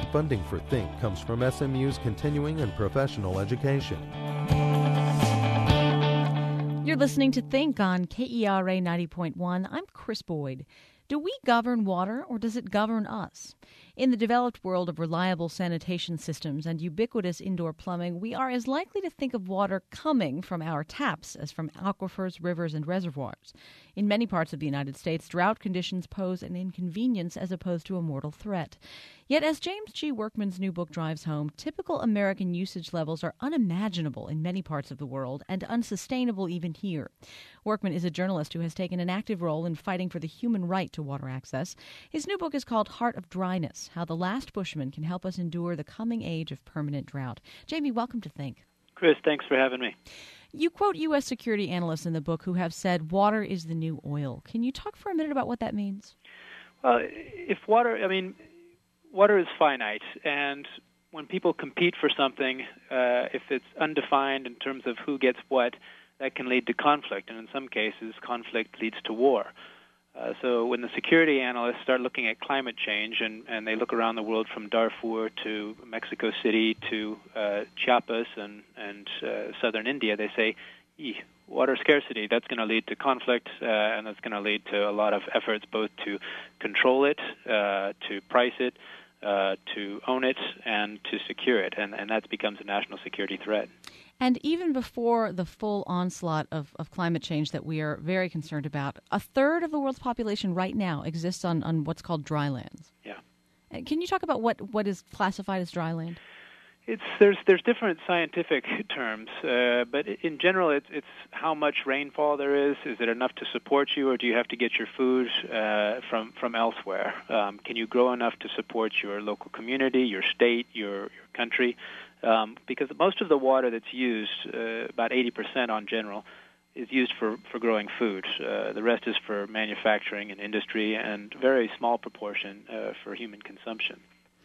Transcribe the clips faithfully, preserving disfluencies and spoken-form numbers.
Funding for Think comes from S M U's continuing and professional education. You're listening to Think on K E R A ninety point one. I'm Chris Boyd. Do we govern water, or does it govern us? In the developed world of reliable sanitation systems and ubiquitous indoor plumbing, we are as likely to think of water coming from our taps as from aquifers, rivers, and reservoirs. In many parts of the United States, drought conditions pose an inconvenience as opposed to a mortal threat. Yet, as James G. Workman's new book drives home, typical American usage levels are unimaginable in many parts of the world and unsustainable even here. Workman is a journalist who has taken an active role in fighting for the human right to water access. His new book is called Heart of Dryness: How the Last Bushman Can Help Us Endure the Coming Age of Permanent Drought. Jamie, welcome to Think. Chris, thanks for having me. You quote U S security analysts in the book who have said water is the new oil. Can you talk for a minute about what that means? Well, if water, I mean, water is finite, and when people compete for something, uh, if it's undefined in terms of who gets what, that can lead to conflict, and in some cases, conflict leads to war. Uh, so when the security analysts start looking at climate change, and, and they look around the world from Darfur to Mexico City to uh, Chiapas and, and uh, southern India, they say, Eeh, water scarcity, that's going to lead to conflict, uh, and that's going to lead to a lot of efforts both to control it, uh, to price it, uh, to own it, and to secure it, and, and that becomes a national security threat. And even before the full onslaught of, of climate change that we are very concerned about, a third of the world's population right now exists on, on what's called dry lands. Yeah. Can you talk about what, what is classified as dry land? It's there's there's different scientific terms, uh, but in general, it's it's how much rainfall there is. Is it enough to support you, or do you have to get your food uh, from from elsewhere? Um, can you grow enough to support your local community, your state, your your country? Um, because most of the water that's used, uh, about eighty percent on general, is used for, for growing food. Uh, the rest is for manufacturing and industry, and very small proportion uh, for human consumption.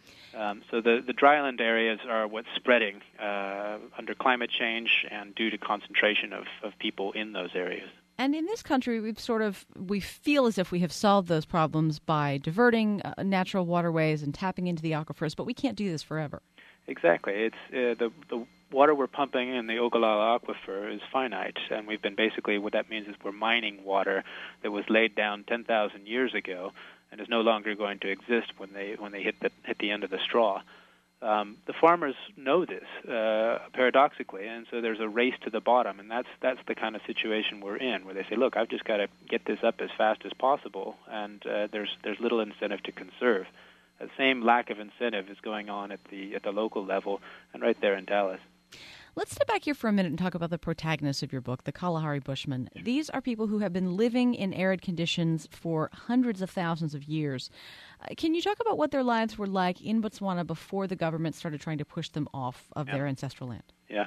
Um, so the, the dryland areas are what's spreading uh, under climate change and due to concentration of, of people in those areas. And in this country, we've sort of, we feel as if we have solved those problems by diverting uh, natural waterways and tapping into the aquifers, but we can't do this forever. Exactly. It's uh, the the water we're pumping in the Ogallala Aquifer is finite, and we've been basically, what that means is we're mining water that was laid down ten thousand years ago and is no longer going to exist when they when they hit the hit the end of the straw. Um, the farmers know this, uh, paradoxically, and so there's a race to the bottom, and that's that's the kind of situation we're in, where they say, look, I've just got to get this up as fast as possible, and uh, there's there's little incentive to conserve. The same lack of incentive is going on at the at the local level and right there in Dallas. Let's step back here for a minute and talk about the protagonists of your book, the Kalahari Bushmen. These are people who have been living in arid conditions for hundreds of thousands of years. Uh, can you talk about what their lives were like in Botswana before the government started trying to push them off of yeah. their ancestral land? Yeah.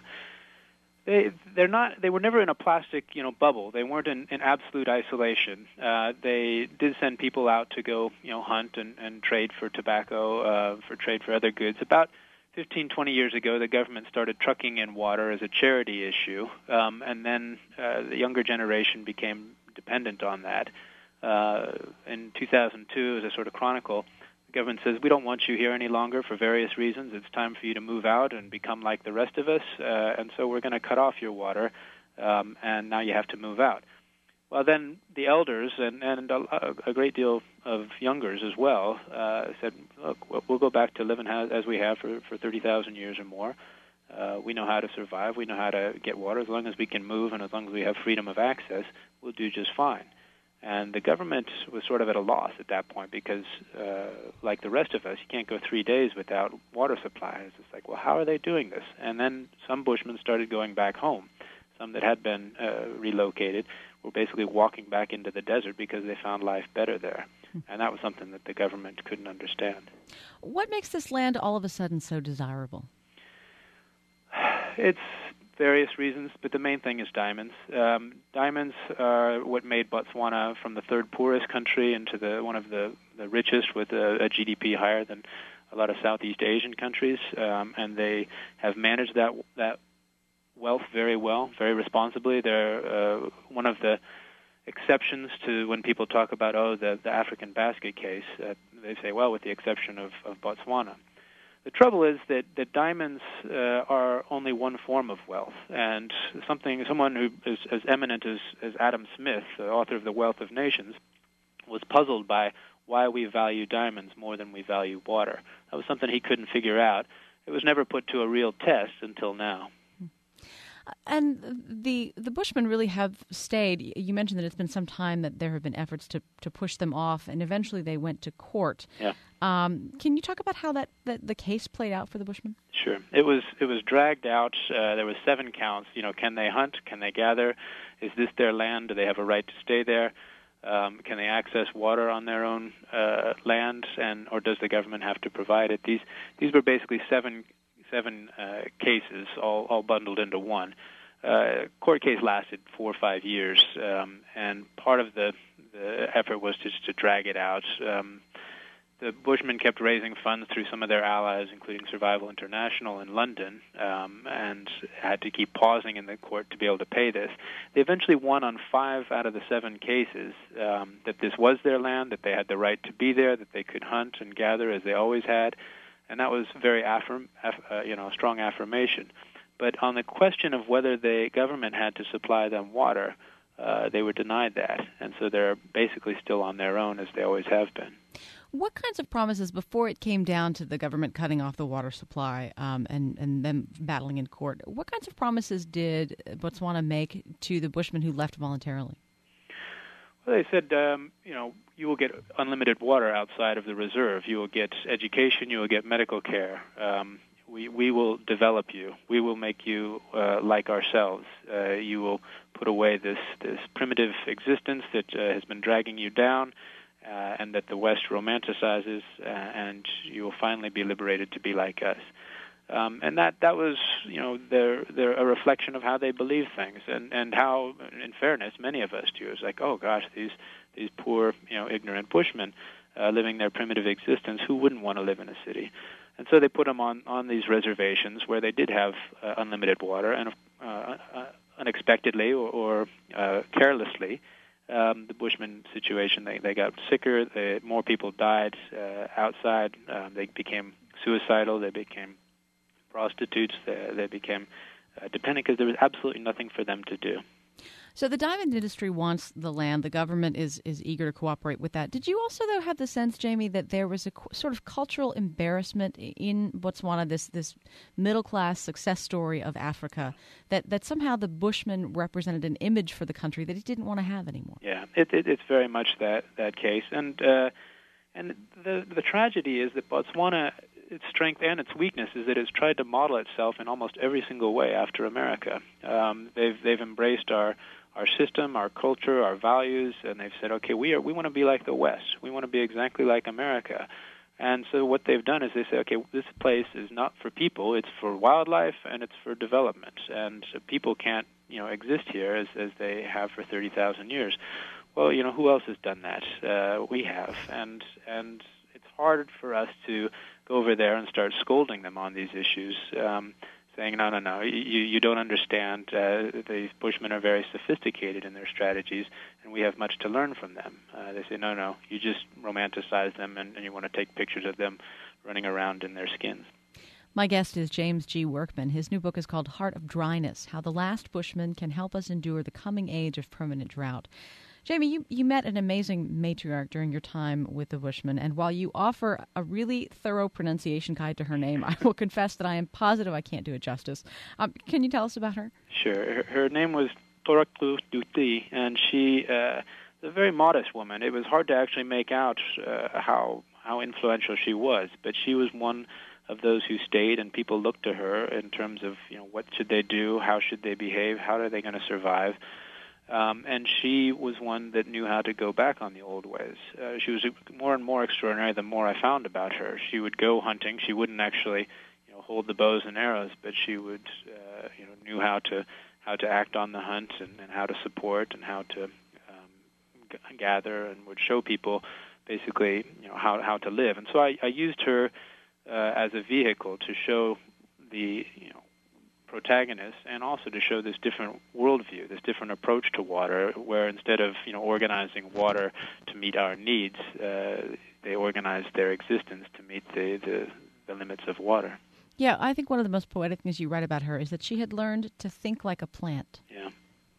They they're not they were never in a plastic you know bubble. They weren't in, in absolute isolation. Uh, they did send people out to go you know hunt and, and trade for tobacco, uh, for trade for other goods. About fifteen, twenty years ago, the government started trucking in water as a charity issue, um, and then uh, the younger generation became dependent on that. Uh, in two thousand two, as a sort of chronicle, the government says, we don't want you here any longer for various reasons. It's time for you to move out and become like the rest of us, uh, and so we're going to cut off your water, um, and now you have to move out. Well, then the elders and, and a, a great deal of youngers as well uh, said, look, we'll go back to living as we have for, for thirty thousand years or more. Uh, we know how to survive. We know how to get water. As long as we can move and as long as we have freedom of access, we'll do just fine. And the government was sort of at a loss at that point because, uh, like the rest of us, you can't go three days without water supplies. It's like, well, how are they doing this? And then some bushmen started going back home. Some that had been uh, relocated were basically walking back into the desert because they found life better there. And that was something that the government couldn't understand. What makes this land all of a sudden so desirable? It's various reasons, but the main thing is diamonds. Um, diamonds are what made Botswana from the third poorest country into the one of the, the richest, with a, a G D P higher than a lot of Southeast Asian countries, um, and they have managed that that wealth very well, very responsibly. They're uh, one of the exceptions to when people talk about, oh, the, the African basket case. Uh, they say, well, with the exception of, of Botswana. The trouble is that, that diamonds uh, are only one form of wealth, and something someone who is as eminent as, as Adam Smith, the author of The Wealth of Nations, was puzzled by why we value diamonds more than we value water. That was something he couldn't figure out. It was never put to a real test until now. And the the Bushmen really have stayed. You mentioned that it's been some time that there have been efforts to, to push them off, and eventually they went to court. Yeah. Um, can you talk about how that, that the case played out for the Bushmen? Sure. It was it was dragged out. Uh, there was seven counts. You know, can they hunt? Can they gather? Is this their land? Do they have a right to stay there? Um, can they access water on their own uh, land, and or does the government have to provide it? These these were basically seven. seven uh, cases, all, all bundled into one. Uh, court case lasted four or five years, um, and part of the, the effort was just to drag it out. Um, the Bushmen kept raising funds through some of their allies, including Survival International in London, um, and had to keep pausing in the court to be able to pay this. They eventually won on five out of the seven cases, um, that this was their land, that they had the right to be there, that they could hunt and gather as they always had. And that was very affirm, uh, you know, strong affirmation. But on the question of whether the government had to supply them water, uh, they were denied that, and so they're basically still on their own as they always have been. What kinds of promises, before it came down to the government cutting off the water supply um, and and them battling in court, what kinds of promises did Botswana make to the Bushmen who left voluntarily? Well, they said, um, you know, you will get unlimited water outside of the reserve. You will get education. You will get medical care. Um, we we will develop you. We will make you uh, like ourselves. Uh, you will put away this, this primitive existence that uh, has been dragging you down, uh, and that the West romanticizes, uh, and you will finally be liberated to be like us. Um, and that, that was, you know, they're, they're a reflection of how they believe things, and, and how, in fairness, many of us do. It's like, oh gosh, these these poor, you know, ignorant Bushmen uh, living their primitive existence. Who wouldn't want to live in a city? And so they put them on, on these reservations where they did have uh, unlimited water, and uh, uh, unexpectedly or, or uh, carelessly, um, the Bushman situation, they, they got sicker. They, more people died uh, outside. Uh, they became suicidal. They became prostitutes. They, they became uh, dependent because there was absolutely nothing for them to do. So the diamond industry wants the land. The government is, is eager to cooperate with that. Did you also, though, have the sense, Jamie, that there was a co- sort of cultural embarrassment in Botswana, this this middle-class success story of Africa, that, that somehow the Bushmen represented an image for the country that it didn't want to have anymore? Yeah, it, it, it's very much that, that case. And uh, and the the tragedy is that Botswana, its strength and its weakness is that it's tried to model itself in almost every single way after America. Um, they've they've embraced our our system, our culture, our values, and they've said, okay, we are we want to be like the West. We want to be exactly like America. And so what they've done is they say, okay, this place is not for people, it's for wildlife and it's for development. And so people can't, you know, exist here as, as they have for thirty thousand years. Well, you know, who else has done that? Uh, we have. And and it's hard for us to go over there and start scolding them on these issues, um, saying, no, no, no, you, you don't understand. Uh, these Bushmen are very sophisticated in their strategies, and we have much to learn from them. Uh, they say, no, no, you just romanticize them, and, and you want to take pictures of them running around in their skins. My guest is James G. Workman. His new book is called Heart of Dryness, How the Last Bushman Can Help Us Endure the Coming Age of Permanent Drought. Jamie, you, you met an amazing matriarch during your time with the Bushmen, and while you offer a really thorough pronunciation guide to her name, I will confess that I am positive I can't do it justice. Um, can you tell us about her? Sure. Her, her name was Toraklu Duti, and she uh, was a very modest woman. It was hard to actually make out uh, how how influential she was, but she was one of those who stayed, and people looked to her in terms of, you know, what should they do, how should they behave, how are they going to survive. Um, and she was one that knew how to go back on the old ways. Uh, she was more and more extraordinary the more I found about her. She would go hunting. She wouldn't actually, you know, hold the bows and arrows, but she would, uh, you know, knew how to how to act on the hunt and, and how to support and how to um, g- gather, and would show people basically, you know, how how to live. And so I, I used her uh, as a vehicle to show the, you know, protagonists, and also to show this different worldview, this different approach to water, where instead of, you know, organizing water to meet our needs, uh, they organized their existence to meet the, the the limits of water. Yeah, I think one of the most poetic things you write about her is that she had learned to think like a plant. Yeah,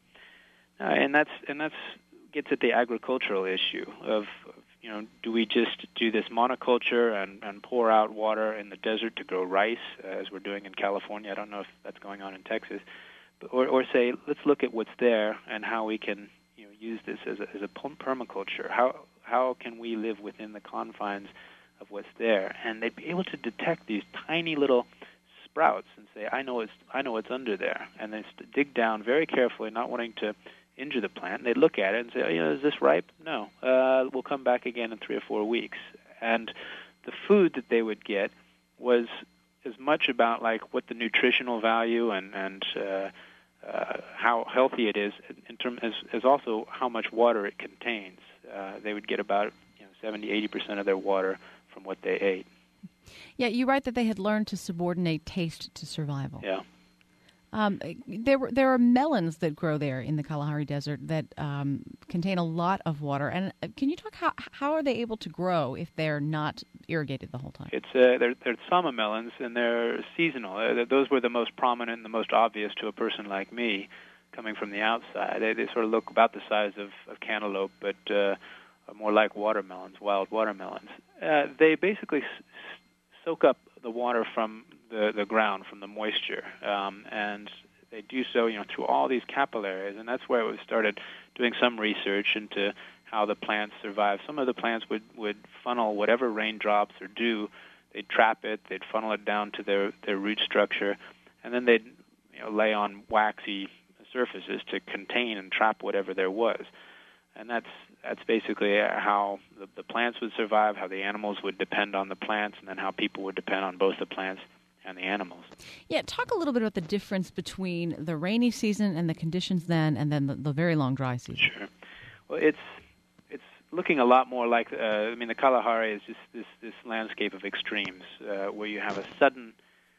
uh, and that's and that's gets at the agricultural issue of, of you know, do we just do this monoculture and, and pour out water in the desert to grow rice, uh, as we're doing in California? I don't know if that's going on in Texas, but, or or say let's look at what's there and how we can, you know, use this as a, as a permaculture. How how can we live within the confines of what's there? And they'd be able to detect these tiny little sprouts and say, I know it's I know what's under there, and they dig down very carefully, not wanting to injure the plant. And they'd look at it and say, oh, you know, is this ripe? No. Uh, we'll come back again in three or four weeks. And the food that they would get was as much about like what the nutritional value and and uh, uh, how healthy it is in terms as, as also how much water it contains. Uh, they would get about you know seventy, eighty percent of their water from what they ate. Yeah, you write that they had learned to subordinate taste to survival. Yeah. Um, there were there are melons that grow there in the Kalahari Desert that um, contain a lot of water. And can you talk how how are they able to grow if they're not irrigated the whole time? It's uh, they're, they're sama melons, and they're seasonal. Uh, those were the most prominent and the most obvious to a person like me coming from the outside. They, they sort of look about the size of, of cantaloupe, but uh, more like watermelons, wild watermelons. Uh, they basically s- soak up the water from the, the ground, from the moisture, um, and they do so, you know, through all these capillaries, and that's where we started doing some research into how the plants survive. Some of the plants would, would funnel whatever raindrops or dew, they'd trap it, they'd funnel it down to their, their root structure, and then they'd you know, lay on waxy surfaces to contain and trap whatever there was. And that's that's basically how the, the plants would survive, how the animals would depend on the plants, and then how people would depend on both the plants and the animals. Yeah, talk a little bit about the difference between the rainy season and the conditions then, and then the, the very long dry season. Sure. Well, it's it's looking a lot more like, uh, I mean, the Kalahari is just this, this landscape of extremes uh, where you have a sudden,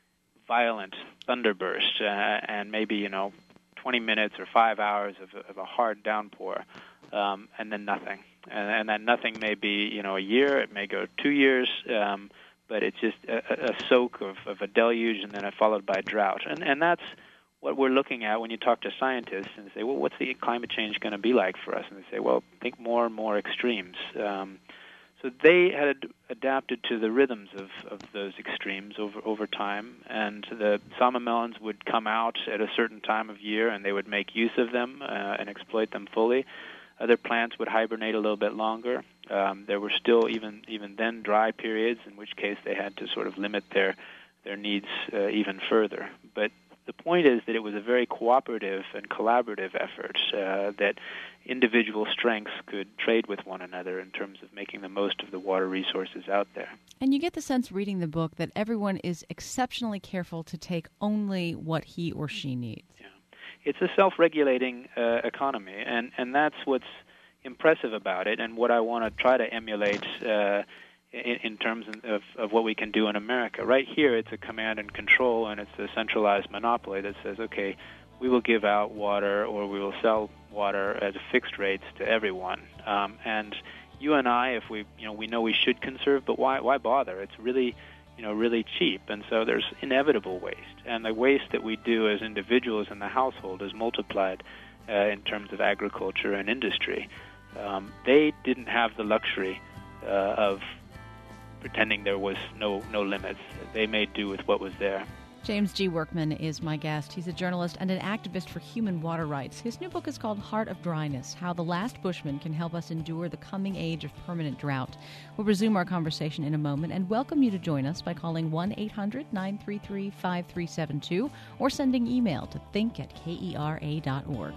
violent thunderburst uh, and maybe, you know, twenty minutes or five hours of, of a hard downpour, um, and then nothing. And, and that nothing may be, you know, a year, it may go two years, um, but it's just a, a soak of, of a deluge and then a followed by drought. And, and that's what we're looking at when you talk to scientists and say, well, what's the climate change going to be like for us? And they say, well, think more and more extremes. Um, so they had adapted to the rhythms of, of those extremes over, over time, and the sama melons would come out at a certain time of year, and they would make use of them uh, and exploit them fully. Other plants would hibernate a little bit longer. Um, there were still, even even then, dry periods, in which case they had to sort of limit their, their needs uh, even further. But the point is that it was a very cooperative and collaborative effort, uh, that individual strengths could trade with one another in terms of making the most of the water resources out there. And you get the sense reading the book that everyone is exceptionally careful to take only what he or she needs. Yeah. It's a self-regulating uh, economy, and, and that's what's impressive about it, and what I want to try to emulate uh, in, in terms of, of what we can do in America. Right here, it's a command and control, and it's a centralized monopoly that says, okay, we will give out water or we will sell water at fixed rates to everyone. Um, and you and I, if we, you know, we know we should conserve, but why, why bother? It's really, you know, really cheap, and so there's inevitable waste. And the waste that we do as individuals in the household is multiplied uh, in terms of agriculture and industry. Um, they didn't have the luxury uh, of pretending there was no, no limits. They made do with what was there. James G. Workman is my guest. He's a journalist and an activist for human water rights. His new book is called Heart of Dryness, How the Last Bushman Can Help Us Endure the Coming Age of Permanent Drought. We'll resume our conversation in a moment and welcome you to join us by calling one eight hundred nine three three five three seven two or sending email to think at kera dot org.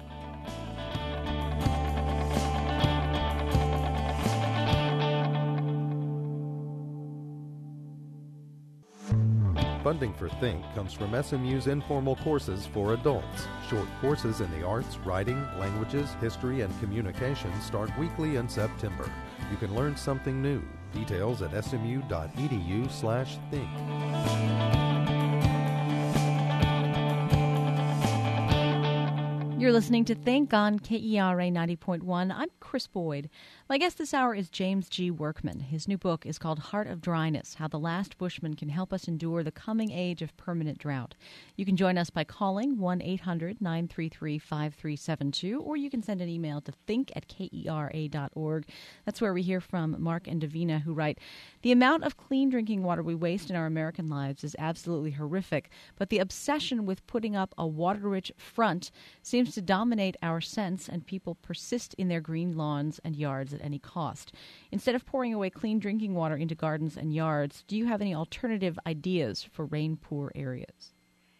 Funding for Think comes from S M U's informal courses for adults. Short courses in the arts, writing, languages, history, and communication start weekly in September. You can learn something new. Details at smu.edu slash think. You're listening to Think on K E R A ninety point one. I'm Chris Boyd. My guest this hour is James G. Workman. His new book is called Heart of Dryness, How the Last Bushman Can Help Us Endure the Coming Age of Permanent Drought. You can join us by calling one eight hundred nine three three five three seven two, or you can send an email to think at K E R A dot org. That's where we hear from Mark and Davina, who write, "The amount of clean drinking water we waste in our American lives is absolutely horrific, but the obsession with putting up a water-rich front seems to dominate our sense, and people persist in their green lawns and yards at any cost. Instead of pouring away clean drinking water into gardens and yards, do you have any alternative ideas for rain-poor areas?"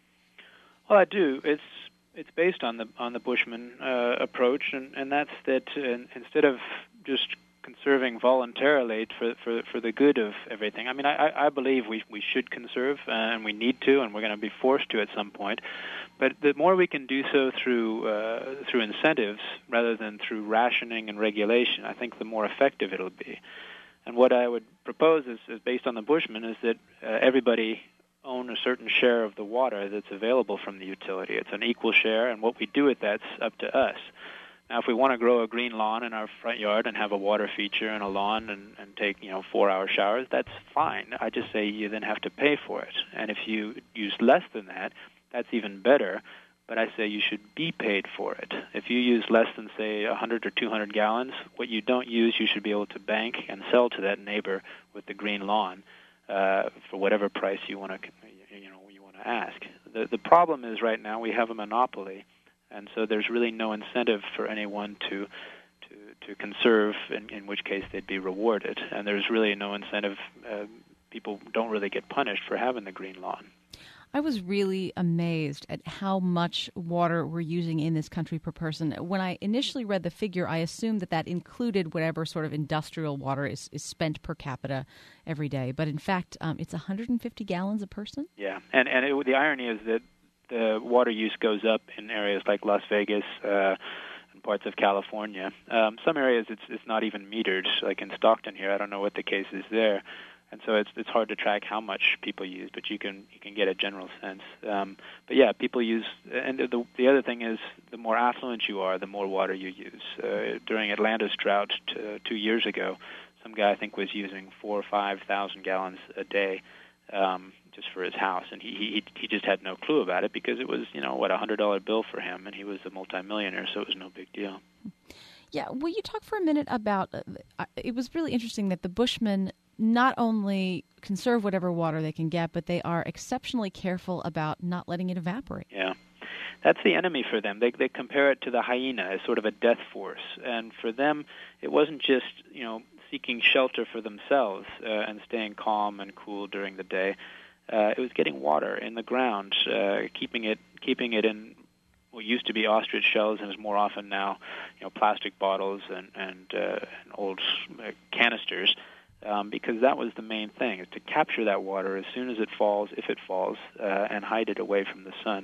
Well, I do. It's it's based on the on the Bushman uh, approach, and, and that's that uh, instead of just conserving voluntarily for, for for the good of everything. I mean, I, I believe we we should conserve, uh, and we need to, and we're going to be forced to at some point. But the more we can do so through uh, through incentives rather than through rationing and regulation, I think the more effective it'll be. And what I would propose is, is based on the Bushman, is that uh, everybody own a certain share of the water that's available from the utility. It's an equal share, and what we do with that's up to us. Now, if we want to grow a green lawn in our front yard and have a water feature and a lawn and, and take, you know, four-hour showers, that's fine. I just say you then have to pay for it. And if you use less than that, that's even better. But I say you should be paid for it. If you use less than, say, one hundred or two hundred gallons, what you don't use, you should be able to bank and sell to that neighbor with the green lawn uh, for whatever price you want to, you know, you want to ask. The the problem is right now we have a monopoly. And so there's really no incentive for anyone to to, to conserve, in, in which case they'd be rewarded. And there's really no incentive. Uh, people don't really get punished for having the green lawn. I was really amazed at how much water we're using in this country per person. When I initially read the figure, I assumed that that included whatever sort of industrial water is, is spent per capita every day. But in fact, um, it's one hundred fifty gallons a person? Yeah, and, and it, the irony is that the water use goes up in areas like Las Vegas uh, and parts of California. Um, some areas it's it's not even metered, like in Stockton here. I don't know what the case is there, and so it's it's hard to track how much people use, but you can you can get a general sense. Um, but yeah, people use, and the the other thing is the more affluent you are, the more water you use. Uh, during Atlanta's drought t- two years ago, some guy I think was using four or five thousand gallons a day. Um, just for his house, and he, he he just had no clue about it because it was, you know, what, a one hundred dollar bill for him, and he was a multimillionaire, so it was no big deal. Yeah, will you talk for a minute about, uh, it was really interesting that the Bushmen not only conserve whatever water they can get, but they are exceptionally careful about not letting it evaporate. Yeah. That's the enemy for them. They they compare it to the hyena as sort of a death force, and for them, it wasn't just, you know, seeking shelter for themselves uh, and staying calm and cool during the day. Uh, it was getting water in the ground, uh, keeping it keeping it in what used to be ostrich shells and is more often now, you know, plastic bottles and and, uh, and old uh, canisters, um, because that was the main thing, is to capture that water as soon as it falls, if it falls, uh, and hide it away from the sun.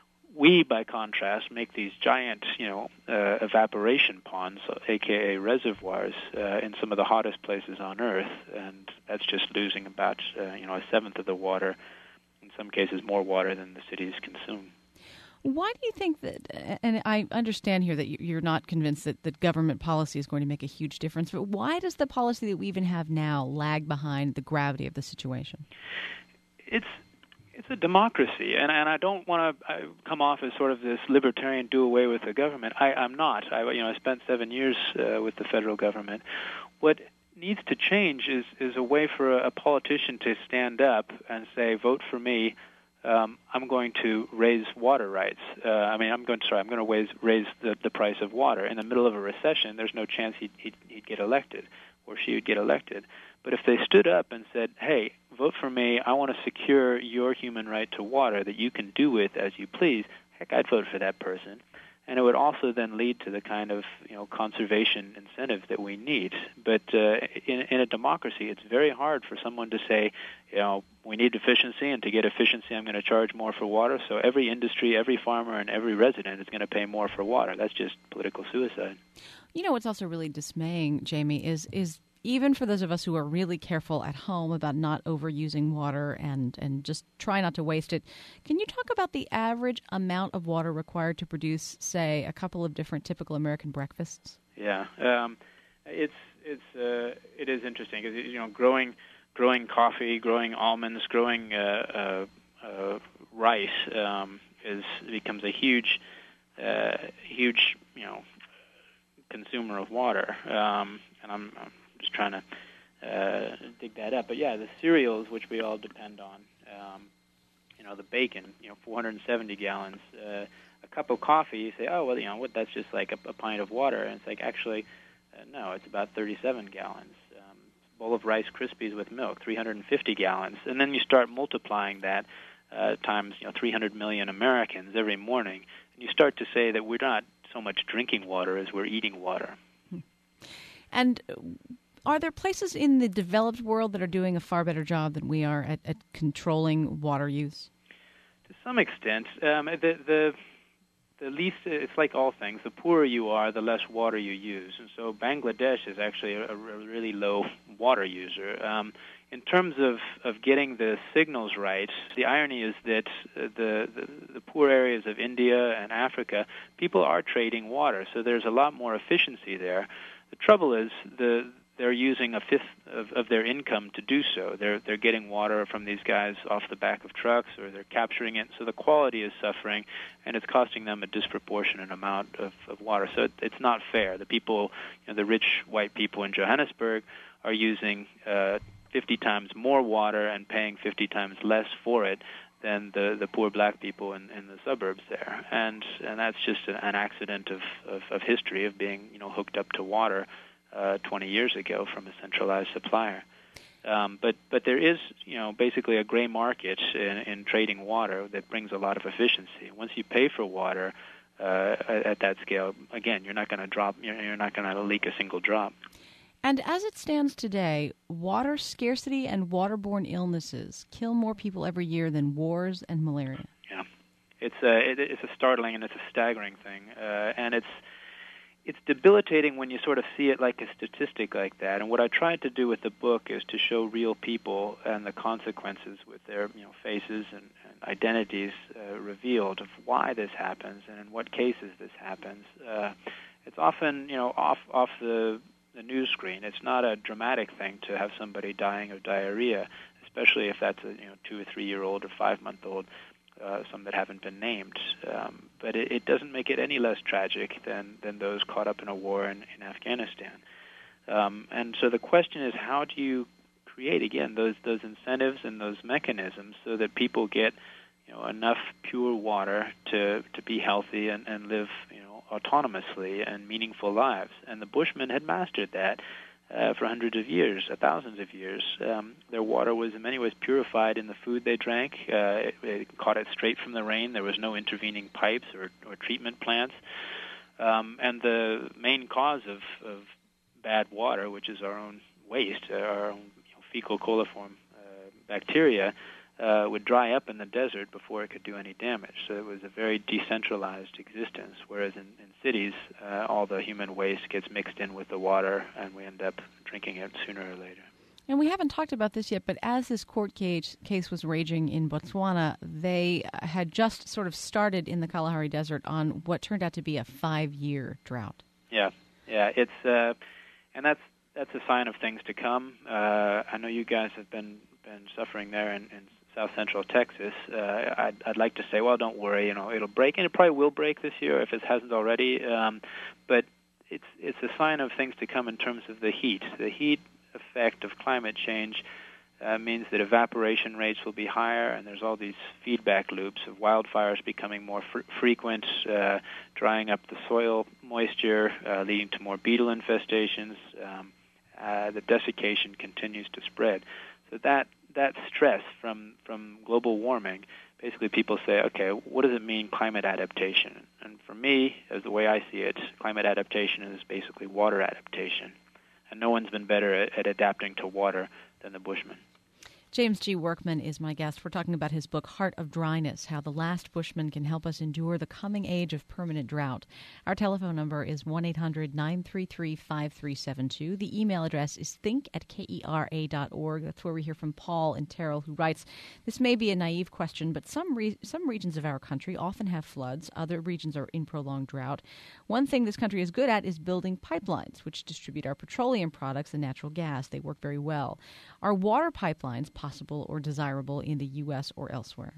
We, by contrast, make these giant, you know, uh, evaporation ponds, a k a reservoirs, uh, in some of the hottest places on Earth, and that's just losing about, uh, you know, a seventh of the water, in some cases more water than the cities consume. Why do you think that, and I understand here that you're not convinced that, that government policy is going to make a huge difference, but why does the policy that we even have now lag behind the gravity of the situation? It's It's a democracy, and, and I don't want to come off as sort of this libertarian do away with the government. I, I'm not. I, you know, I spent seven years uh, with the federal government. What needs to change is, is a way for a, a politician to stand up and say, vote for me. Um, I'm going to raise water rights. Uh, I mean, I'm going to sorry, I'm going to raise raise the, the price of water. In the middle of a recession, there's no chance he'd, he'd, he'd get elected or she would get elected. But if they stood up and said, hey, vote for me, I want to secure your human right to water that you can do with as you please, heck, I'd vote for that person. And it would also then lead to the kind of, you know, conservation incentive that we need. But uh, in, in a democracy, it's very hard for someone to say, you know, we need efficiency, and to get efficiency, I'm going to charge more for water. So every industry, every farmer, and every resident is going to pay more for water. That's just political suicide. You know, what's also really dismaying, Jamie, is is even for those of us who are really careful at home about not overusing water and, and just try not to waste it, can you talk about the average amount of water required to produce, say, a couple of different typical American breakfasts? Yeah, um, it's it's uh, it is interesting because you know growing growing coffee, growing almonds, growing uh, uh, uh, rice um, is becomes a huge uh, huge you know consumer of water, um, and I'm, I'm just trying to uh, dig that up. But yeah, the cereals which we all depend on, um, you know, the bacon, you know, four hundred seventy gallons. Uh, a cup of coffee, you say, oh well, you know, what? That's just like a, a pint of water, and it's like actually, uh, no, it's about thirty-seven gallons. Um, a bowl of Rice Krispies with milk, three hundred fifty gallons, and then you start multiplying that uh, times, you know, three hundred million Americans every morning, and you start to say that we're not so much drinking water as we're eating water. And are there places in the developed world that are doing a far better job than we are at, at controlling water use? To some extent, um, the the the least, it's like all things, the poorer you are, the less water you use. And so Bangladesh is actually a, a really low water user. Um, in terms of, of getting the signals right, the irony is that the, the, the poor areas of India and Africa, people are trading water, so there's a lot more efficiency there. The trouble is the they're using a fifth of, of their income to do so. They're they're getting water from these guys off the back of trucks, or they're capturing it. So the quality is suffering, and it's costing them a disproportionate amount of, of water. So it, it's not fair. The people, you know, the rich white people in Johannesburg are using uh, fifty times more water and paying fifty times less for it than the, the poor black people in, in the suburbs there. And and that's just an accident of, of, of history of being, you know, hooked up to water Uh, twenty years ago from a centralized supplier. Um, but but there is, you know, basically a gray market in, in trading water that brings a lot of efficiency. Once you pay for water uh, at, at that scale, again, you're not going to drop, you're, you're not going to leak a single drop. And as it stands today, water scarcity and waterborne illnesses kill more people every year than wars and malaria. Yeah, it's a it, it's a startling and it's a staggering thing, uh, and it's. It's debilitating when you sort of see it like a statistic like that. And what I tried to do with the book is to show real people and the consequences with their, you know, faces and, and identities uh, revealed of why this happens and in what cases this happens. Uh, it's often, you know, off off the the news screen. It's not a dramatic thing to have somebody dying of diarrhea, especially if that's a, you know, two or three year old or five month old. Uh, some that haven't been named, um, but it, it doesn't make it any less tragic than, than those caught up in a war in, in Afghanistan. Um, and so the question is, how do you create again those those incentives and those mechanisms so that people get, you know, enough pure water to to be healthy and, and live, you know, autonomously and meaningful lives? And the Bushmen had mastered that. Uh, for hundreds of years, uh, thousands of years. Um, their water was in many ways purified in the food they drank. Uh, it, it caught it straight from the rain. There was no intervening pipes or, or treatment plants. Um, and the main cause of, of bad water, which is our own waste, uh, our own, you know, fecal coliform uh, bacteria, uh, would dry up in the desert before it could do any damage. So it was a very decentralized existence, whereas in, in cities, uh, all the human waste gets mixed in with the water, and we end up drinking it sooner or later. And we haven't talked about this yet, but as this court case, case was raging in Botswana, they had just sort of started in the Kalahari Desert on what turned out to be a five-year drought. Yeah, yeah, it's uh, and that's that's a sign of things to come. Uh, I know you guys have been been suffering there in, in South Central Texas. Uh, I'd, I'd like to say, well, don't worry, you know, it'll break, and it probably will break this year if it hasn't already. Um, but it's it's a sign of things to come in terms of the heat. The heat effect of climate change uh, means that evaporation rates will be higher, and there's all these feedback loops of wildfires becoming more fr- frequent, uh, drying up the soil moisture, uh, leading to more beetle infestations. Um, uh, the desiccation continues to spread. So that that stress from, from global warming, basically people say, okay, what does it mean, climate adaptation? And for me, as the way I see it, climate adaptation is basically water adaptation. And no one's been better at, at adapting to water than the Bushmen. James G. Workman is my guest. We're talking about his book, Heart of Dryness, How the Last Bushman Can Help Us Endure the Coming Age of Permanent Drought. Our telephone number is one eight hundred nine three three five three seven two. The email address is think at kera dot org. That's where we hear from Paul in Terrell, who writes, this may be a naive question, but some re- some regions of our country often have floods. Other regions are in prolonged drought. One thing this country is good at is building pipelines, which distribute our petroleum products and natural gas. They work very well. Are water pipelines possible or desirable in the U S or elsewhere?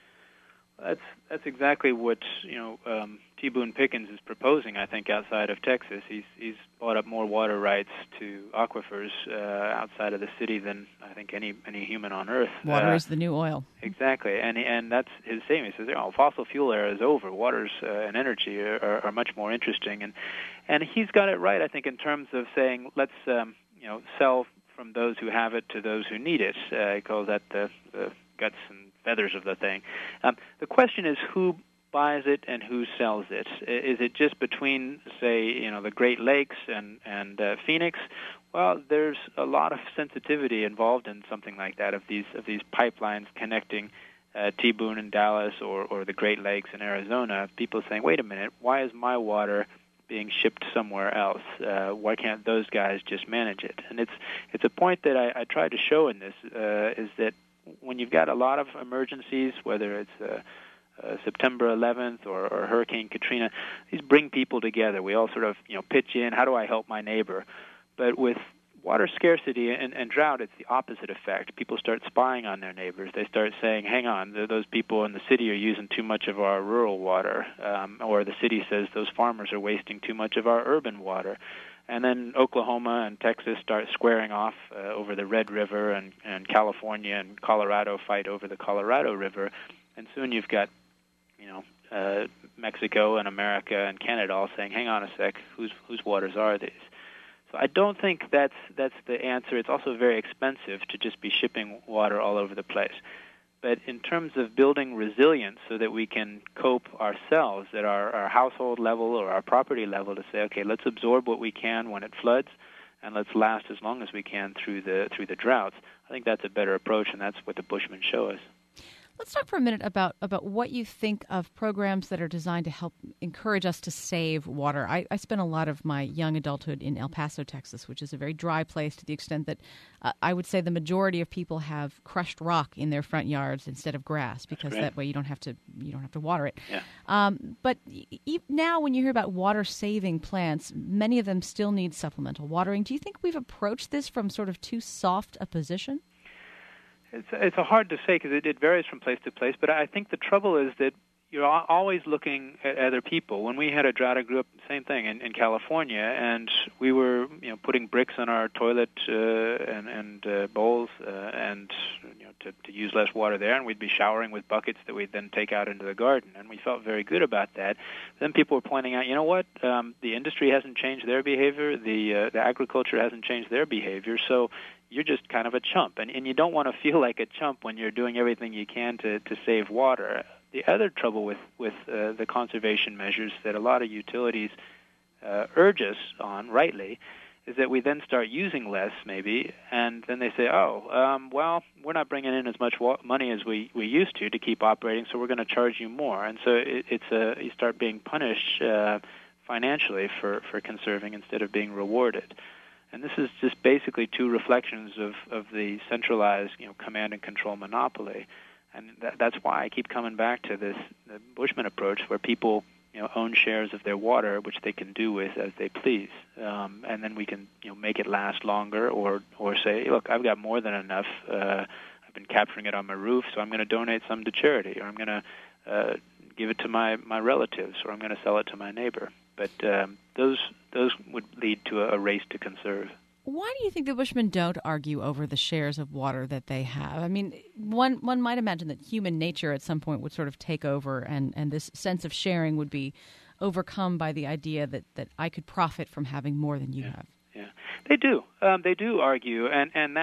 That's that's exactly what you know um, T. Boone Pickens is proposing. I think outside of Texas, he's he's bought up more water rights to aquifers uh, outside of the city than I think any any human on Earth. Water uh, is the new oil. Exactly, and and that's his statement. He says, "Oh, fossil fuel era is over. Waters uh, and energy are, are, are much more interesting." And and he's got it right, I think, in terms of saying let's um, you know sell from those who have it to those who need it. Uh, he calls that the, the guts and feathers of the thing. Um, the question is who buys it and who sells it. Is it just between, say, you know, the Great Lakes and and uh, Phoenix? Well, there's a lot of sensitivity involved in something like that, of these of these pipelines connecting uh, T. Boone in Dallas or or the Great Lakes in Arizona. People saying, wait a minute, why is my water being shipped somewhere else? Uh, why can't those guys just manage it? And it's it's a point that I, I tried to show in this, uh, is that when you've got a lot of emergencies, whether it's uh, uh, September eleventh or, or Hurricane Katrina, these bring people together. We all sort of you know pitch in, how do I help my neighbor? But with water scarcity and, and drought, it's the opposite effect. People start spying on their neighbors. They start saying, hang on, those people in the city are using too much of our rural water. Um, or the city says those farmers are wasting too much of our urban water. And then Oklahoma and Texas start squaring off uh, over the Red River, and, and California and Colorado fight over the Colorado River. And soon you've got, you know, uh, Mexico and America and Canada all saying, hang on a sec, whose whose waters are these? So I don't think that's that's the answer. It's also very expensive to just be shipping water all over the place. But in terms of building resilience so that we can cope ourselves at our, our household level or our property level, to say, okay, let's absorb what we can when it floods, and let's last as long as we can through the through the droughts, I think that's a better approach, and that's what the Bushmen show us. Let's talk for a minute about, about what you think of programs that are designed to help encourage us to save water. I, I spent a lot of my young adulthood in El Paso, Texas, which is a very dry place to the extent that uh, I would say the majority of people have crushed rock in their front yards instead of grass, because that way you don't have to you don't have to water it. Yeah. Um, but e- now when you hear about water-saving plants, many of them still need supplemental watering. Do you think we've approached this from sort of too soft a position? It's it's a hard to say because it, it varies from place to place, but I think the trouble is that you're always looking at other people. When we had a drought, I grew up, same thing, in, in California, and we were you know putting bricks on our toilet uh, and, and uh, bowls uh, and you know to, to use less water there, and we'd be showering with buckets that we'd then take out into the garden, and we felt very good about that. Then people were pointing out, you know what, um, the industry hasn't changed their behavior, the uh, the agriculture hasn't changed their behavior, so you're just kind of a chump, and, and you don't want to feel like a chump when you're doing everything you can to, to save water. The other trouble with, with uh, the conservation measures that a lot of utilities uh, urge us on, rightly, is that we then start using less, maybe, and then they say, oh, um, well, we're not bringing in as much wa- money as we, we used to to keep operating, so we're going to charge you more. And so it, it's a, you start being punished uh, financially for, for conserving instead of being rewarded. And this is just basically two reflections of, of the centralized, you know, command and control monopoly. And that, that's why I keep coming back to this the Bushman approach, where people, you know, own shares of their water, which they can do with as they please. Um, and then we can, you know, make it last longer, or, or say, look, I've got more than enough. Uh, I've been capturing it on my roof, so I'm going to donate some to charity, or I'm going to uh, give it to my, my relatives, or I'm going to sell it to my neighbor. But um, those those would lead to a, a race to conserve. Why do you think the Bushmen don't argue over the shares of water that they have? I mean, one one might imagine that human nature at some point would sort of take over, and, and this sense of sharing would be overcome by the idea that, that I could profit from having more than you yeah. have. Yeah, they do. Um, they do argue, and, and that's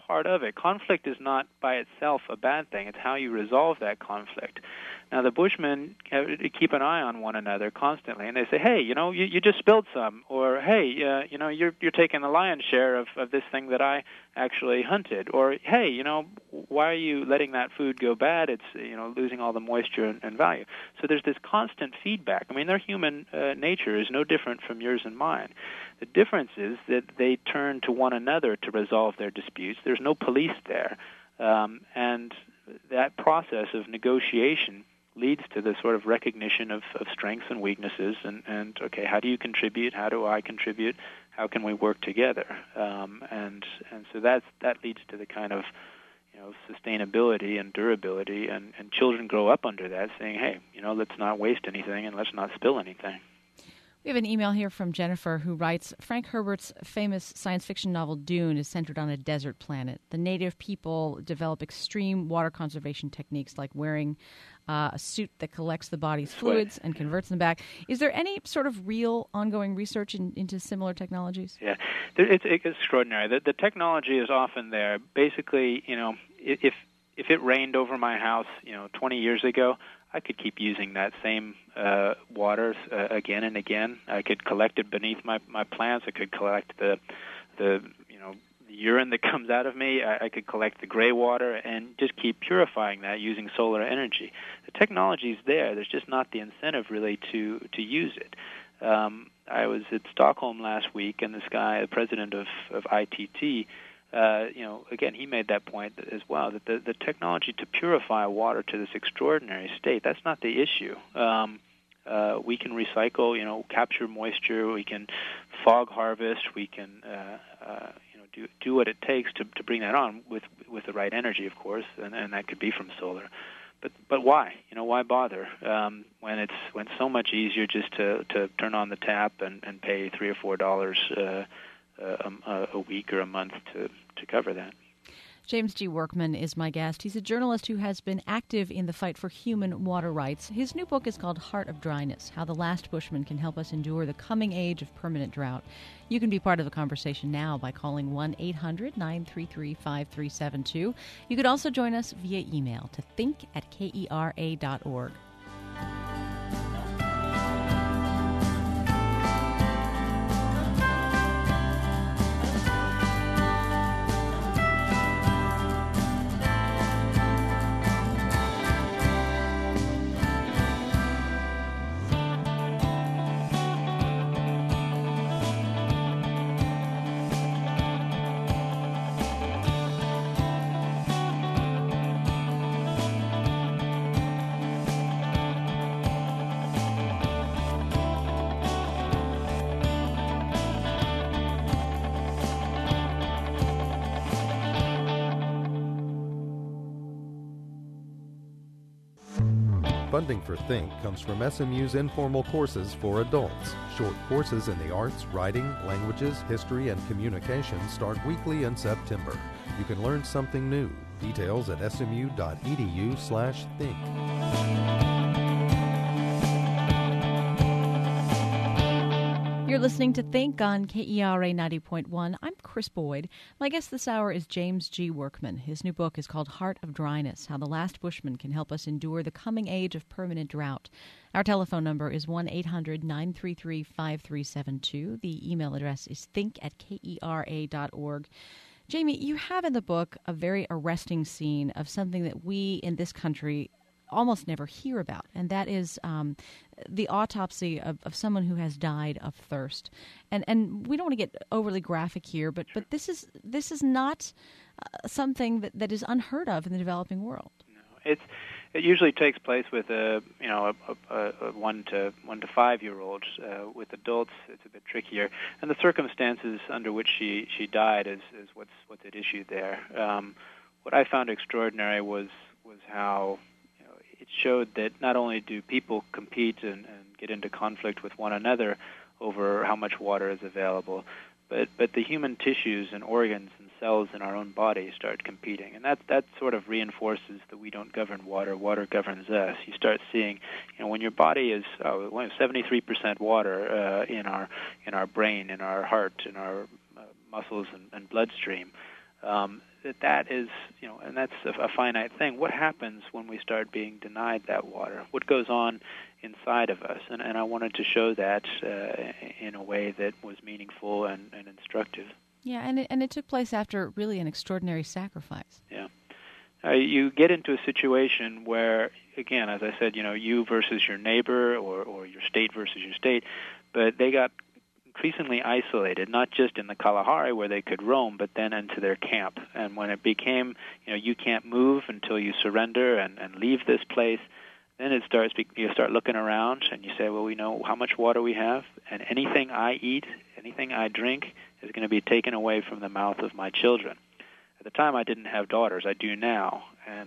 part of it. Conflict is not by itself a bad thing. It's how you resolve that conflict. Now, the Bushmen keep an eye on one another constantly, and they say, hey, you know, you, you just spilled some, or, hey, uh, you know, you're you're taking the lion's share of, of this thing that I actually hunted, or, hey, you know, why are you letting that food go bad? It's, you know, losing all the moisture and, and value. So there's this constant feedback. I mean, their human uh, nature is no different from yours and mine. The difference is that they turn to one another to resolve their disputes. There's no police there, um, and that process of negotiation leads to the sort of recognition of, of strengths and weaknesses, and, and, okay, how do you contribute? How do I contribute? How can we work together? Um, and and so that's, that leads to the kind of, you know, sustainability and durability, and, and children grow up under that, saying, hey, you know, let's not waste anything and let's not spill anything. We have an email here from Jennifer who writes, Frank Herbert's famous science fiction novel Dune is centered on a desert planet. The native people develop extreme water conservation techniques like wearing uh, a suit that collects the body's fluids and converts them back. Is there any sort of real ongoing research in, into similar technologies? Yeah, it's, it's extraordinary. The, the technology is often there. Basically, you know, if if it rained over my house, you know, twenty years ago, I could keep using that same uh, water uh, again and again. I could collect it beneath my, my plants. I could collect the the you know the urine that comes out of me. I, I could collect the gray water and just keep purifying that using solar energy. The technology is there. There's just not the incentive really to to use it. Um, I was at Stockholm last week, and this guy, the president of, of I T T, Uh, you know, again, he made that point as well, that the, the technology to purify water to this extraordinary state, that's not the issue. Um, uh, we can recycle, you know, capture moisture, we can fog harvest, we can, uh, uh, you know, do do what it takes to, to bring that on with with the right energy, of course, and, and that could be from solar. But but why? You know, why bother um, when it's when it's so much easier just to, to turn on the tap and, and pay three or four dollars uh, Uh, a, a week or a month to, to cover that. James G. Workman is my guest. He's a journalist who has been active in the fight for human water rights. His new book is called Heart of Dryness, How the Last Bushman Can Help Us Endure the Coming Age of Permanent Drought. You can be part of the conversation now by calling one eight hundred nine three three five three seven two. You could also join us via email to think at kera dot org. Funding for Think comes from S M U's informal courses for adults. Short courses in the arts, writing, languages, history, and communication start weekly in September. You can learn something new. Details at smu.edu slash think. You're listening to Think on K E R A ninety point one. I'm Chris Boyd. My guest this hour is James G. Workman. His new book is called Heart of Dryness, How the Last Bushman Can Help Us Endure the Coming Age of Permanent Drought. Our telephone number is one eight hundred nine three three five three seven two. The email address is think at kera dot org. Jamie, you have in the book a very arresting scene of something that we in this country almost never hear about, and that is um, the autopsy of, of someone who has died of thirst. And and we don't want to get overly graphic here, but but this is this is not uh, something that, that is unheard of in the developing world. No, it's it usually takes place with a you know a, a, a one to one to five year olds. Uh, with adults, it's a bit trickier, and the circumstances under which she, she died is, is what's what's at issue there. Um, what I found extraordinary was was how it showed that not only do people compete and, and get into conflict with one another over how much water is available, but but the human tissues and organs and cells in our own body start competing. And that that sort of reinforces that we don't govern water, water governs us. You start seeing, you know, when your body is oh, seventy-three percent water uh, in our in our brain, in our heart, in our uh, muscles and, and bloodstream, um, that that is, you know, and that's a, a finite thing. What happens when we start being denied that water? What goes on inside of us? And, and I wanted to show that uh, in a way that was meaningful and, and instructive. Yeah, and it, and it took place after really an extraordinary sacrifice. Yeah. Uh, you get into a situation where, again, as I said, you know, you versus your neighbor or, or your state versus your state, but they got increasingly isolated, not just in the Kalahari where they could roam, but then into their camp. And when it became, you know, you can't move until you surrender and, and leave this place, then it starts, you start looking around and you say, well, we know how much water we have, and anything I eat, anything I drink is going to be taken away from the mouth of my children. At the time, I didn't have daughters. I do now, and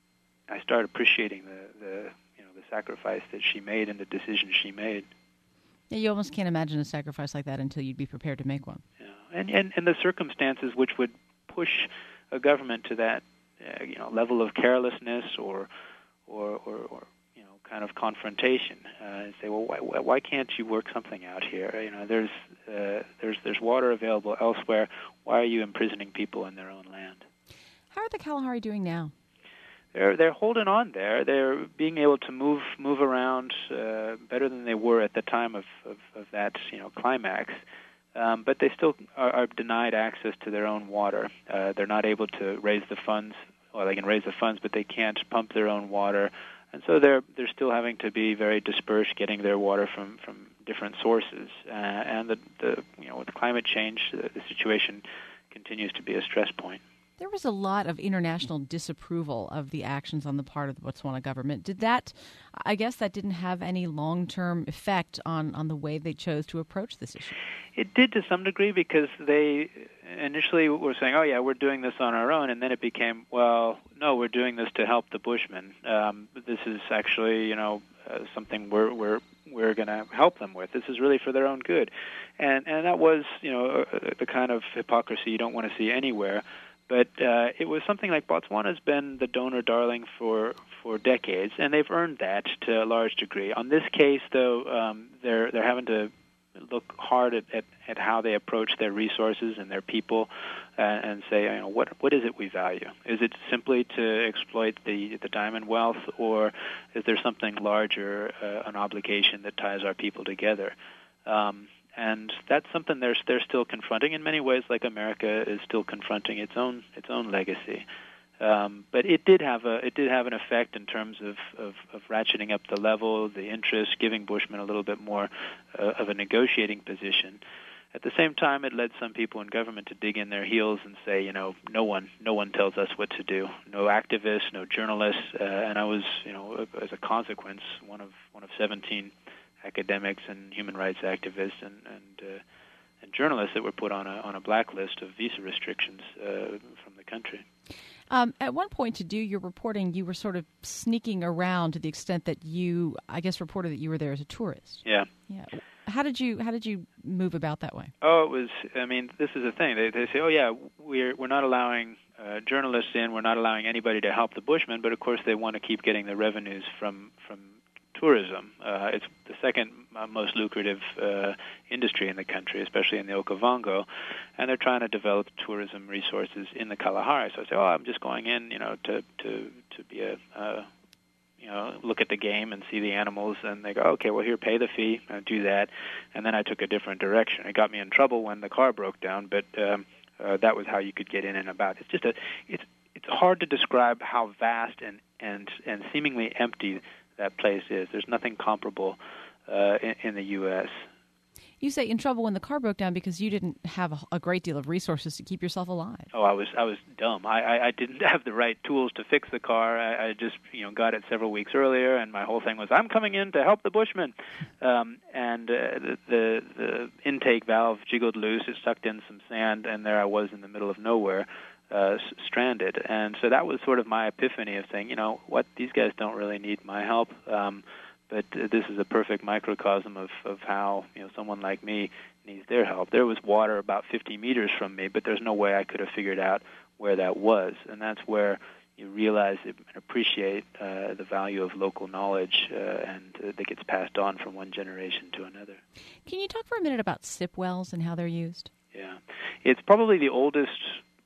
I started appreciating the, the you know, the sacrifice that she made and the decision she made. Yeah, you almost can't imagine a sacrifice like that until you'd be prepared to make one. Yeah, and and, and the circumstances which would push a government to that, uh, you know, level of carelessness or, or, or, or you know, kind of confrontation, uh, and say, well, why, why can't you work something out here? You know, there's uh, there's there's water available elsewhere. Why are you imprisoning people in their own land? How are the Kalahari doing now? They're they're holding on there. They're being able to move move around uh, better than they were at the time of, of, of that you know climax. Um, but they still are, are denied access to their own water. Uh, they're not able to raise the funds. Well, they can raise the funds, but they can't pump their own water, and so they're they're still having to be very dispersed, getting their water from, from different sources. Uh, and the, the you know with climate change, the, the situation continues to be a stress point. There was a lot of international disapproval of the actions on the part of the Botswana government. Did that, I guess that didn't have any long-term effect on, on the way they chose to approach this issue? It did to some degree because they initially were saying, oh, yeah, we're doing this on our own, and then it became, well, no, we're doing this to help the Bushmen. Um, this is actually, you know, uh, something we're, we're, we're going to help them with. This is really for their own good. And, and that was, you know, uh, the kind of hypocrisy you don't want to see anywhere. But uh, it was something like Botswana's been the donor darling for for decades, and they've earned that to a large degree. On this case, though, um, they're they're having to look hard at, at, at how they approach their resources and their people, uh, and say, you know, what what is it we value? Is it simply to exploit the the diamond wealth, or is there something larger, uh, an obligation that ties our people together? Um, And that's something they're they're still confronting in many ways, like America is still confronting its own its own legacy. Um, but it did have a it did have an effect in terms of, of, of ratcheting up the level, the interest, giving Bushmen a little bit more uh, of a negotiating position. At the same time, it led some people in government to dig in their heels and say, you know, no one no one tells us what to do. No activists, no journalists, uh, and I was, you know, as a consequence, one of one of seventeen academics and human rights activists and and, uh, and journalists that were put on a on a blacklist of visa restrictions uh, from the country. Um, at one point, to do your reporting, you were sort of sneaking around to the extent that you, I guess, reported that you were there as a tourist. Yeah. Yeah. How did you How did you move about that way? Oh, it was. I mean, this is the thing. They they say, oh yeah, we're we're not allowing uh, journalists in. We're not allowing anybody to help the Bushmen. But of course, they want to keep getting the revenues from from. tourism. Uh, it's the second uh, most lucrative uh, industry in the country, especially in the Okavango, and they're trying to develop tourism resources in the Kalahari. So I say, oh, I'm just going in, you know, to to to be a, uh, you know, look at the game and see the animals. And they go, okay, well, here, pay the fee. I do that, and then I took a different direction. It got me in trouble when the car broke down, but um, uh, that was how you could get in and about. It's just a, it's it's hard to describe how vast and and and seemingly empty that place is. There's nothing comparable uh, in, in the U S You say in trouble when the car broke down because you didn't have a, a great deal of resources to keep yourself alive. Oh, I was I was dumb. I, I, I didn't have the right tools to fix the car. I, I just you know got it several weeks earlier, and my whole thing was I'm coming in to help the Bushmen. Um, and uh, the, the the intake valve jiggled loose. It sucked in some sand, and there I was in the middle of nowhere. Uh, stranded, and so that was sort of my epiphany of saying, you know, what, these guys don't really need my help, um, but uh, this is a perfect microcosm of, of how, you know, someone like me needs their help. There was water about fifty meters from me, but there's no way I could have figured out where that was, and that's where you realize and appreciate uh, the value of local knowledge uh, and uh, that gets passed on from one generation to another. Can you talk for a minute about sip wells and how they're used? Yeah. It's probably the oldest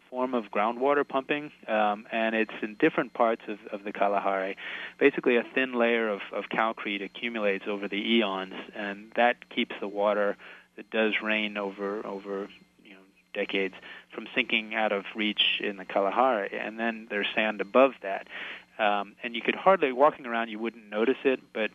form of groundwater pumping, um, and it's in different parts of, of the Kalahari. Basically, a thin layer of, of calcrete accumulates over the eons, and that keeps the water that does rain over over you know decades from sinking out of reach in the Kalahari. And then there's sand above that, um, and you could hardly, walking around, you wouldn't notice it, but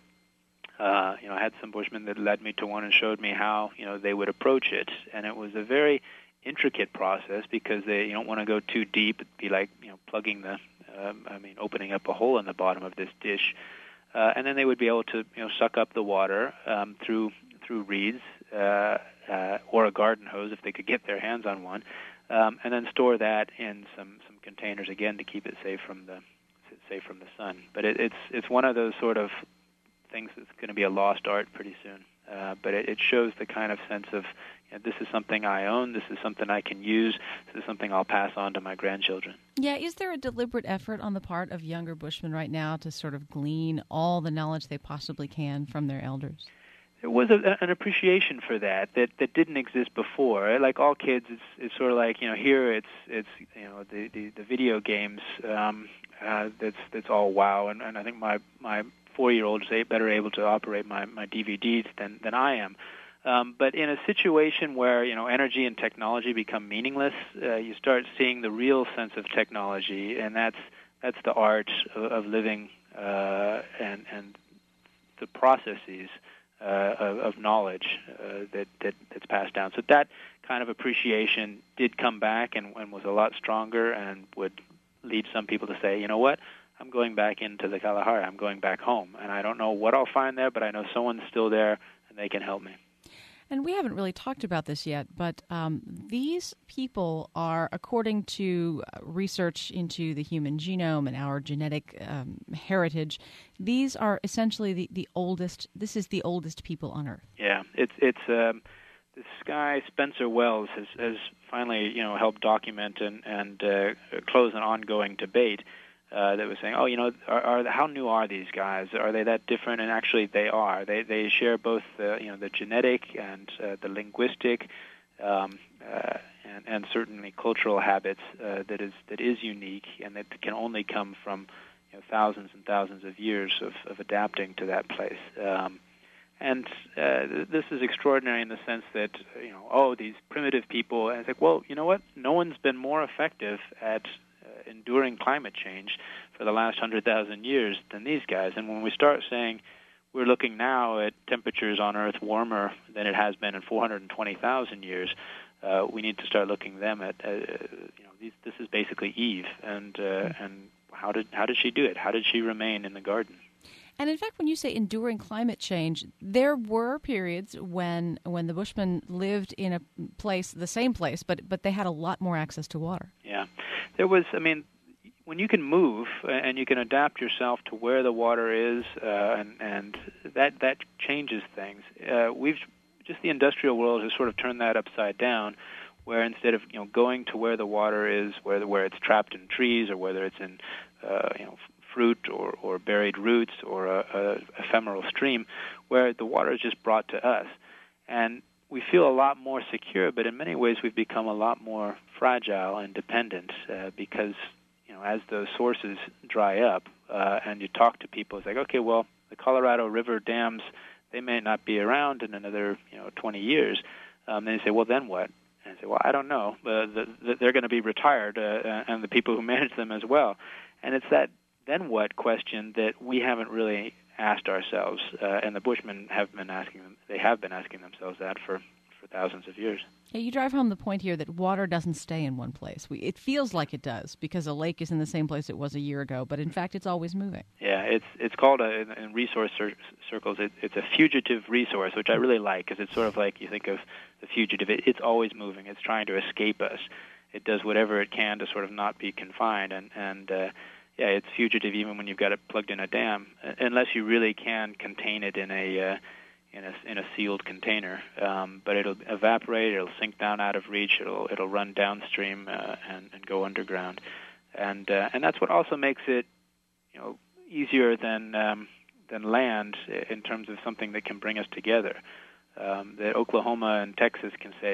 Uh, you know, I had some bushmen that led me to one and showed me how, you know, they would approach it. And it was a very intricate process because they you don't want to go too deep. It'd be like, you know, plugging the, um, I mean, opening up a hole in the bottom of this dish. Uh, and then they would be able to, you know, suck up the water um, through through reeds uh, uh, or a garden hose if they could get their hands on one, um, and then store that in some, some containers, again, to keep it safe from the safe from the sun. But it, it's it's one of those sort of things that's going to be a lost art pretty soon. Uh, but it, it shows the kind of sense of, you know, this is something I own, this is something I can use, this is something I'll pass on to my grandchildren. Yeah, is there a deliberate effort on the part of younger bushmen right now to sort of glean all the knowledge they possibly can from their elders? There was a, an appreciation for that, that that didn't exist before. Like all kids, it's it's sort of like, you know, here it's it's you know the the, the video games um, uh, that's that's all wow, and, and I think my my four-year-old is better able to operate my, my D V Ds than, than I am. Um, but in a situation where, you know, energy and technology become meaningless, uh, you start seeing the real sense of technology, and that's that's the art of, of living uh, and and the processes uh, of, of knowledge uh, that, that that's passed down. So that kind of appreciation did come back and, and was a lot stronger, and would lead some people to say, you know what, I'm going back into the Kalahari. I'm going back home, and I don't know what I'll find there, but I know someone's still there, and they can help me. And we haven't really talked about this yet, but um, these people are, according to research into the human genome and our genetic um, heritage, these are essentially the, the oldest, this is the oldest people on Earth. Yeah, it's, it's um, this guy, Spencer Wells, has, has finally, you know, helped document and, and uh, close an ongoing debate Uh, that was saying, oh, you know, are, are how new are these guys? Are they that different? And actually, they are. They they share both the you know the genetic and uh, the linguistic, um, uh, and and certainly cultural habits uh, that is that is unique, and that can only come from you know, thousands and thousands of years of, of adapting to that place. Um, and uh, this is extraordinary in the sense that you know, oh, these primitive people. And it's like, well, you know what? No one's been more effective at enduring climate change for the last one hundred thousand years than these guys. And when we start saying we're looking now at temperatures on Earth warmer than it has been in four hundred twenty thousand years, uh, we need to start looking them at, uh, you know, these, this is basically Eve, and uh, and how did how did she do it? How did she remain in the garden? And in fact, when you say enduring climate change, there were periods when when the Bushmen lived in a place, the same place, but but they had a lot more access to water. Yeah. There was, I mean, when you can move and you can adapt yourself to where the water is, uh, and, and that that changes things. Uh, we've just the industrial world has sort of turned that upside down, where instead of you know going to where the water is, where the, where it's trapped in trees, or whether it's in uh, you know fruit or, or buried roots or a, a ephemeral stream, where the water is just brought to us, and we feel a lot more secure, but in many ways we've become a lot more fragile and dependent uh, because, you know, as those sources dry up uh, and you talk to people, it's like, okay, well, the Colorado River dams, they may not be around in another, you know, twenty years. Um, then you say, well, then what? And I say, well, I don't know. Uh, the, the, they're going to be retired, uh, and the people who manage them as well. And it's that then what question that we haven't really asked ourselves, uh, and the Bushmen have been asking them. They have been asking themselves that for, for thousands of years. Yeah, you drive home the point here that water doesn't stay in one place. We, it feels like it does because a lake is in the same place it was a year ago, but in fact, it's always moving. Yeah, it's it's called a, in, in resource cir- circles. It, it's a fugitive resource, which I really like because it's sort of like you think of the fugitive. It, it's always moving. It's trying to escape us. It does whatever it can to sort of not be confined, and and. Uh, Yeah, it's fugitive even when you've got it plugged in a dam, unless you really can contain it in a uh, in a in a sealed container. Um, but it'll evaporate, it'll sink down out of reach, it'll it'll run downstream uh, and, and go underground, and uh, and that's what also makes it, you know, easier than um, than land in terms of something that can bring us together. Um, that Oklahoma and Texas can say,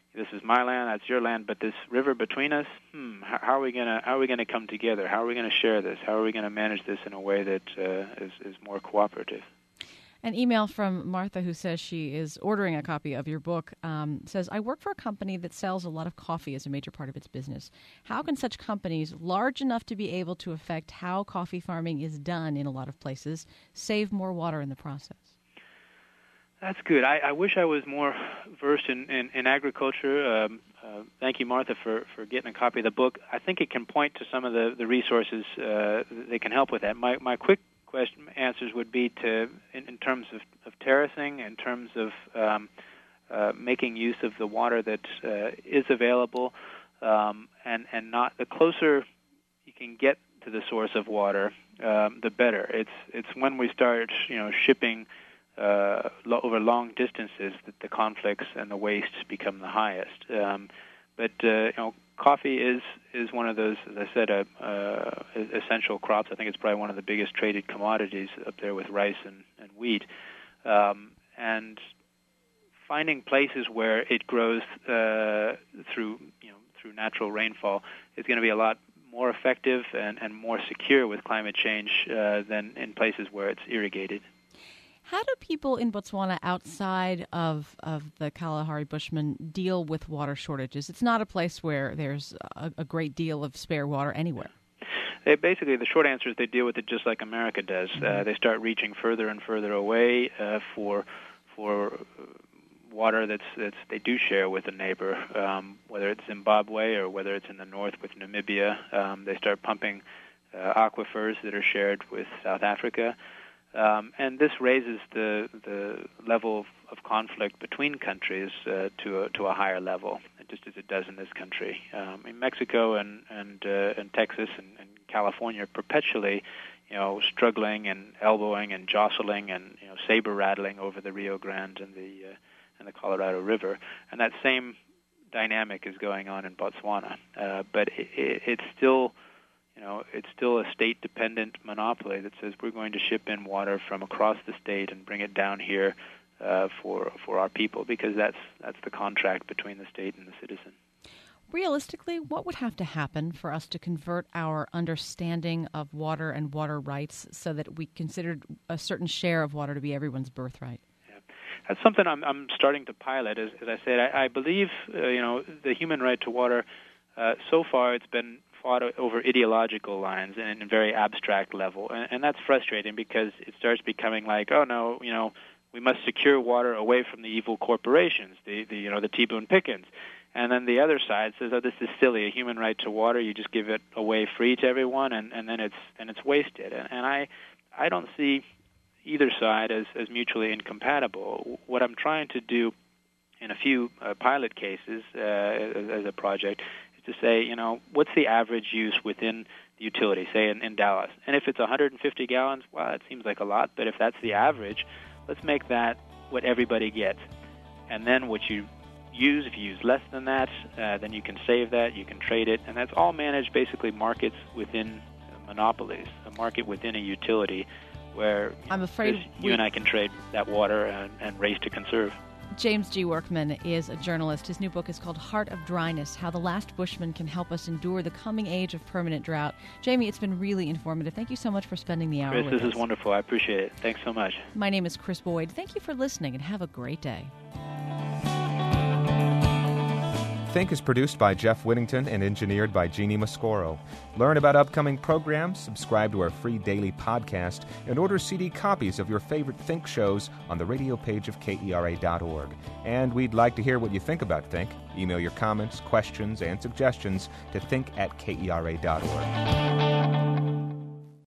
this is my land, that's your land, but this river between us, hmm, how, how are we gonna how are we gonna come together? How are we gonna share this? How are we gonna manage this in a way that uh, is, is more cooperative? An email from Martha, who says she is ordering a copy of your book, um, says, I work for a company that sells a lot of coffee as a major part of its business. How can such companies, large enough to be able to affect how coffee farming is done in a lot of places, save more water in the process? That's good. I, I wish I was more versed in, in, in agriculture. Um, uh, thank you, Martha, for, for getting a copy of the book. I think it can point to some of the, the resources uh, that can help with that. My, my quick question answers would be to, in, in terms of, of terracing, in terms of um, uh, making use of the water that uh, is available, um, and, and not the closer you can get to the source of water, um, the better. It's it's when we start, you know, shipping Uh, lo- over long distances that the conflicts and the wastes become the highest. Um, but uh, you know, coffee is is one of those, as I said, uh, uh, essential crops. I think it's probably one of the biggest traded commodities up there with rice and, and wheat. Um, and finding places where it grows uh, through you know through natural rainfall is going to be a lot more effective and, and more secure with climate change uh, than in places where it's irrigated. How do people in Botswana outside of, of the Kalahari Bushmen deal with water shortages? It's not a place where there's a, a great deal of spare water anywhere. They basically, the short answer is they deal with it just like America does. Mm-hmm. Uh, they start reaching further and further away uh, for for water that's, that's they do share with a neighbor, um, whether it's Zimbabwe or whether it's in the north with Namibia. Um, they start pumping uh, aquifers that are shared with South Africa. Um, and this raises the the level of, of conflict between countries uh, to a, to a higher level, just as it does in this country. Um, in Mexico and and, uh, and Texas and, and California are perpetually, you know, struggling and elbowing and jostling and you know saber rattling over the Rio Grande and the uh, and the Colorado River, and that same dynamic is going on in Botswana. Uh, but it, it, it's still. You know, it's still a state-dependent monopoly that says we're going to ship in water from across the state and bring it down here uh, for for our people, because that's that's the contract between the state and the citizen. Realistically, what would have to happen for us to convert our understanding of water and water rights so that we considered a certain share of water to be everyone's birthright? Yeah. That's something I'm, I'm starting to pilot. As, as I said, I, I believe uh, you know the human right to water. Uh, so far, it's been fought over ideological lines and a very abstract level, and, and that's frustrating because it starts becoming like, oh no, you know, we must secure water away from the evil corporations, the, the you know the T. Boone Pickens, and then the other side says, oh, this is silly, a human right to water, you just give it away free to everyone, and, and then it's and it's wasted, and, and I I don't see either side as as mutually incompatible. What I'm trying to do in a few uh, pilot cases uh, as, as a project to say, you know, what's the average use within the utility, say in, in Dallas? And if it's one hundred fifty gallons, well, it seems like a lot, but if that's the average, let's make that what everybody gets. And then what you use, if you use less than that, uh, then you can save that, you can trade it, and that's all managed basically markets within uh, monopolies, a market within a utility where you, I'm afraid know, you we... and I can trade that water and, and race to conserve. James G. Workman is a journalist. His new book is called Heart of Dryness, How the Last Bushman Can Help Us Endure the Coming Age of Permanent Drought. Jamie, it's been really informative. Thank you so much for spending the hour Chris, with us. This is wonderful. I appreciate it. Thanks so much. My name is Chris Boyd. Thank you for listening, and have a great day. Think is produced by Jeff Whittington and engineered by Jeannie Mascoro. Learn about upcoming programs, subscribe to our free daily podcast, and order C D copies of your favorite Think shows on the radio page of K E R A dot org. And we'd like to hear what you think about Think. Email your comments, questions, and suggestions to think at K E R A dot org.